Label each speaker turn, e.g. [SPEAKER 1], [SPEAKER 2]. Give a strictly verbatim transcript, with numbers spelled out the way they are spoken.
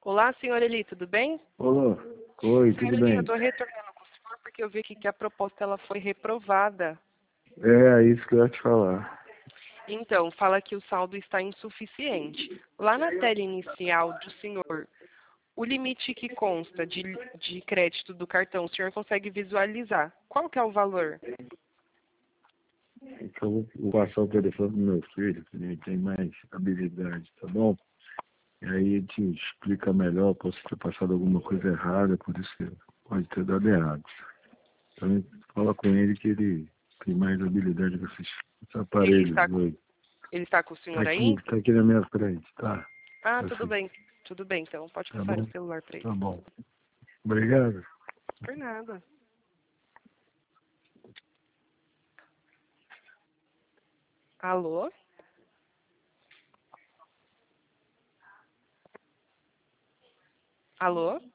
[SPEAKER 1] Olá, senhor Eli, tudo bem?
[SPEAKER 2] Olá. Oi, tudo
[SPEAKER 1] Senhor Eli, eu
[SPEAKER 2] bem?
[SPEAKER 1] estou retornando com o senhor porque eu vi aqui que a proposta ela foi reprovada.
[SPEAKER 2] É isso que eu ia te falar.
[SPEAKER 1] Então, fala que o saldo está insuficiente. Lá na tela inicial do senhor, o limite que consta de, de crédito do cartão, o senhor consegue visualizar? Qual que é o valor?
[SPEAKER 2] Então, eu vou passar o telefone do meu filho, que ele tem mais habilidade, tá bom? E aí ele te explica melhor, posso ter passado alguma coisa errada, por isso que pode ter dado errado. Então, fala com ele que ele tem mais habilidade com esses, esses
[SPEAKER 1] Ele
[SPEAKER 2] aparelhos
[SPEAKER 1] está,
[SPEAKER 2] doidos.
[SPEAKER 1] ele está com o
[SPEAKER 2] Tá
[SPEAKER 1] senhor
[SPEAKER 2] aqui,
[SPEAKER 1] aí?
[SPEAKER 2] tá aqui na minha frente, tá?
[SPEAKER 1] Ah,
[SPEAKER 2] Tá
[SPEAKER 1] tudo
[SPEAKER 2] assim,
[SPEAKER 1] bem. Tudo bem, então. Pode
[SPEAKER 2] tá
[SPEAKER 1] passar o
[SPEAKER 2] bom?
[SPEAKER 1] celular para ele.
[SPEAKER 2] Tá bom. Obrigado.
[SPEAKER 1] Por nada. Alô? Alô?